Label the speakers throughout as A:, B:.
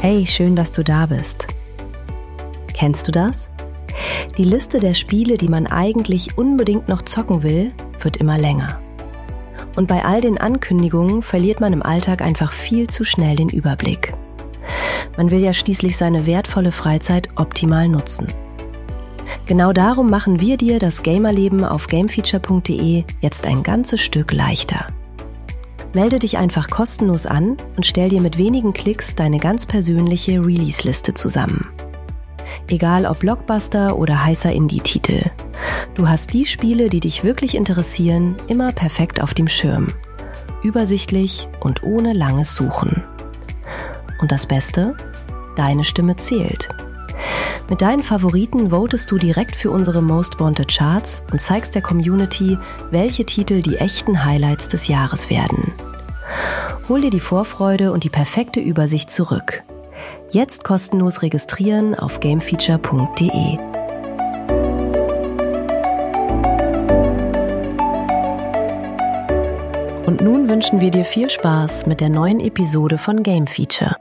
A: Hey, schön, dass du da bist. Kennst du das? Die Liste der Spiele, die man eigentlich unbedingt noch zocken will, wird immer länger. Und bei all den Ankündigungen verliert man im Alltag einfach viel zu schnell den Überblick. Man will ja schließlich seine wertvolle Freizeit optimal nutzen. Genau darum machen wir dir das Gamerleben auf gamefeature.de jetzt ein ganzes Stück leichter. Melde dich einfach kostenlos an und stell dir mit wenigen Klicks deine ganz persönliche Release-Liste zusammen. Egal ob Blockbuster oder heißer Indie-Titel. Du hast die Spiele, die dich wirklich interessieren, immer perfekt auf dem Schirm. Übersichtlich und ohne langes Suchen. Und das Beste? Deine Stimme zählt. Mit deinen Favoriten votest du direkt für unsere Most Wanted Charts und zeigst der Community, welche Titel die echten Highlights des Jahres werden. Hol dir die Vorfreude und die perfekte Übersicht zurück. Jetzt kostenlos registrieren auf gamefeature.de. Und nun wünschen wir dir viel Spaß mit der neuen Episode von Game Feature.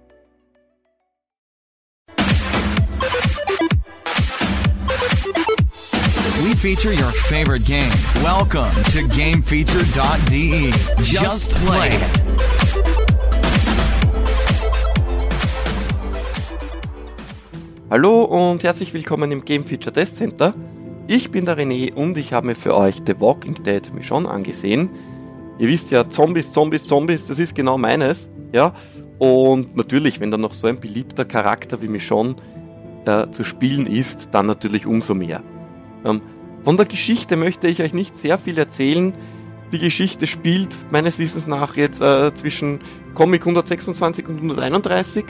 B: We feature your favorite game. Welcome to GameFeature.de. Just play it.
C: Hallo und herzlich willkommen im Game Feature Test Center. Ich bin der René und ich habe mir für euch The Walking Dead Michonne angesehen. Ihr wisst ja, Zombies, das ist genau meines. Ja? Und natürlich, wenn da noch so ein beliebter Charakter wie Michonne zu spielen ist, dann natürlich umso mehr. Von der Geschichte möchte ich euch nicht sehr viel erzählen. Die Geschichte spielt meines Wissens nach jetzt zwischen Comic 126 und 131.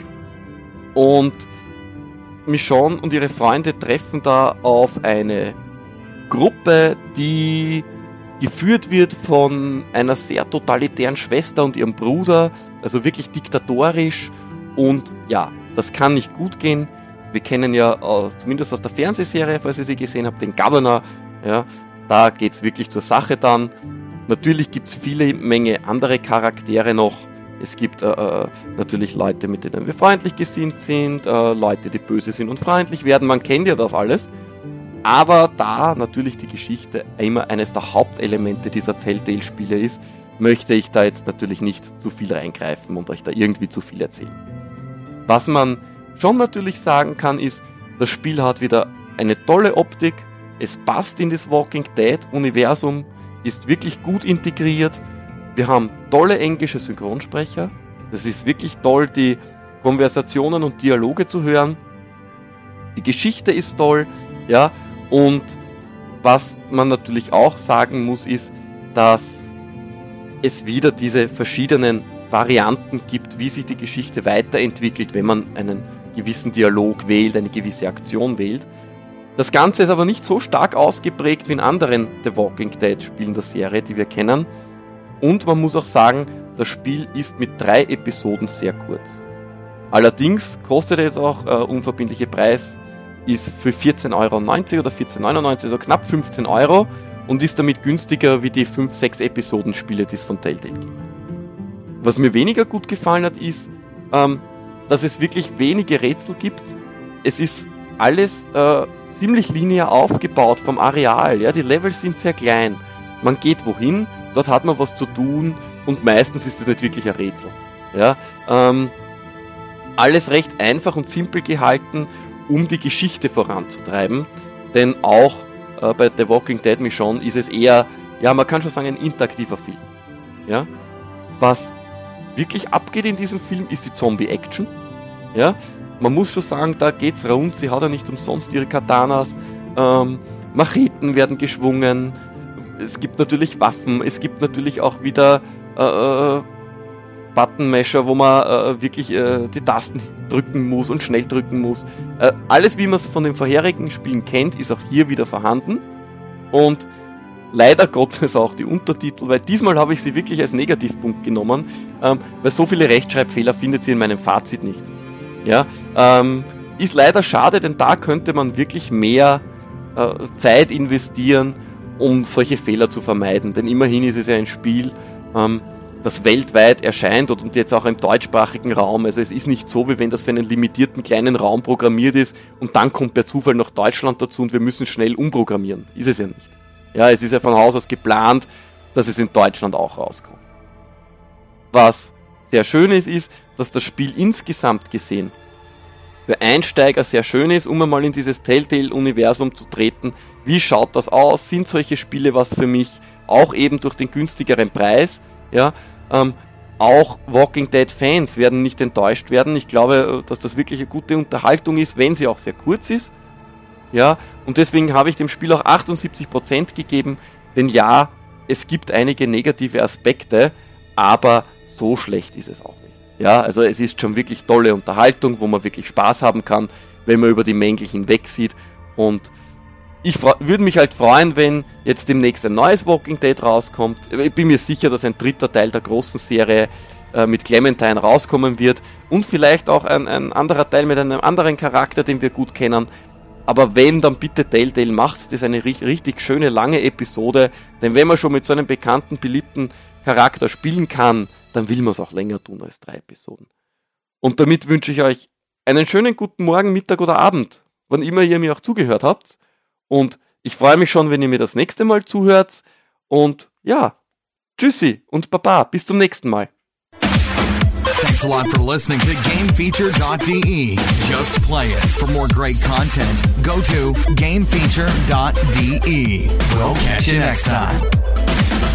C: Und Michonne und ihre Freunde treffen da auf eine Gruppe, die geführt wird von einer sehr totalitären Schwester und ihrem Bruder, also wirklich diktatorisch. Und ja, das kann nicht gut gehen. Wir kennen ja zumindest aus der Fernsehserie, falls ihr sie gesehen habt, den Governor. Ja, da geht's wirklich zur Sache dann. Natürlich gibt's viele Menge andere Charaktere noch. Es gibt natürlich Leute, mit denen wir freundlich gesinnt sind, Leute, die böse sind und freundlich werden. Man kennt ja das alles. Aber da natürlich die Geschichte immer eines der Hauptelemente dieser Telltale-Spiele ist, möchte ich da jetzt natürlich nicht zu viel reingreifen und euch da irgendwie zu viel erzählen. Was man schon natürlich sagen kann, ist, das Spiel hat wieder eine tolle Optik, es passt in das Walking Dead Universum, ist wirklich gut integriert, wir haben tolle englische Synchronsprecher, das ist wirklich toll, die Konversationen und Dialoge zu hören, die Geschichte ist toll, ja, und was man natürlich auch sagen muss, ist, dass es wieder diese verschiedenen Varianten gibt, wie sich die Geschichte weiterentwickelt, wenn man einen gewissen Dialog wählt, eine gewisse Aktion wählt. Das Ganze ist aber nicht so stark ausgeprägt wie in anderen The Walking Dead Spielen der Serie, die wir kennen. Und man muss auch sagen, das Spiel ist mit 3 Episoden sehr kurz. Allerdings kostet es auch, unverbindliche Preis ist für 14,90 € oder 14,99 €, also knapp 15 € und ist damit günstiger wie die 5-6 Episoden Spiele, die es von Telltale gibt. Was mir weniger gut gefallen hat, ist, dass es wirklich wenige Rätsel gibt. Es ist alles ziemlich linear aufgebaut vom Areal. Ja? Die Levels sind sehr klein. Man geht wohin, dort hat man was zu tun und meistens ist es nicht wirklich ein Rätsel. Ja? Alles recht einfach und simpel gehalten, um die Geschichte voranzutreiben. Denn auch bei The Walking Dead Michonne ist es eher, ja, man kann schon sagen, ein interaktiver Film. Ja? Was wirklich abgeht in diesem Film, ist die Zombie-Action. Ja? Man muss schon sagen, da geht's rund, sie hat ja nicht umsonst ihre Katanas, Macheten werden geschwungen, es gibt natürlich Waffen, es gibt natürlich auch wieder Buttonmasher, wo man wirklich die Tasten drücken muss und schnell drücken muss. Alles, wie man es von den vorherigen Spielen kennt, ist auch hier wieder vorhanden. Und leider Gottes auch die Untertitel, weil diesmal habe ich sie wirklich als Negativpunkt genommen, weil so viele Rechtschreibfehler findet sie in meinem Fazit nicht. Ja, ist leider schade, denn da könnte man wirklich mehr Zeit investieren, um solche Fehler zu vermeiden. Denn immerhin ist es ja ein Spiel, das weltweit erscheint und jetzt auch im deutschsprachigen Raum. Also es ist nicht so, wie wenn das für einen limitierten kleinen Raum programmiert ist und dann kommt per Zufall noch Deutschland dazu und wir müssen schnell umprogrammieren. Ist es ja nicht. Ja, es ist ja von Haus aus geplant, dass es in Deutschland auch rauskommt. Was sehr schön ist, dass das Spiel insgesamt gesehen für Einsteiger sehr schön ist, um einmal in dieses Telltale-Universum zu treten. Wie schaut das aus? Sind solche Spiele was für mich? Auch eben durch den günstigeren Preis. Ja, auch Walking Dead-Fans werden nicht enttäuscht werden. Ich glaube, dass das wirklich eine gute Unterhaltung ist, wenn sie auch sehr kurz ist. Ja, und deswegen habe ich dem Spiel auch 78% gegeben. Denn ja, es gibt einige negative Aspekte, aber so schlecht ist es auch nicht. Ja, also es ist schon wirklich tolle Unterhaltung, wo man wirklich Spaß haben kann, wenn man über die Mängel hinweg sieht. Und ich würde mich halt freuen, wenn jetzt demnächst ein neues Walking Dead rauskommt. Ich bin mir sicher, dass ein dritter Teil der großen Serie mit Clementine rauskommen wird. Und vielleicht auch ein anderer Teil mit einem anderen Charakter, den wir gut kennen. Aber wenn, dann bitte Telltale macht das eine richtig schöne, lange Episode. Denn wenn man schon mit so einem bekannten, beliebten Charakter spielen kann, dann will man es auch länger tun als 3 Episoden. Und damit wünsche ich euch einen schönen guten Morgen, Mittag oder Abend, wann immer ihr mir auch zugehört habt. Und ich freue mich schon, wenn ihr mir das nächste Mal zuhört. Und ja, tschüssi und baba, bis zum nächsten Mal.
B: Thanks a lot for listening to GameFeature.de. Just play it. For more great content, go to GameFeature.de. We'll catch you next time.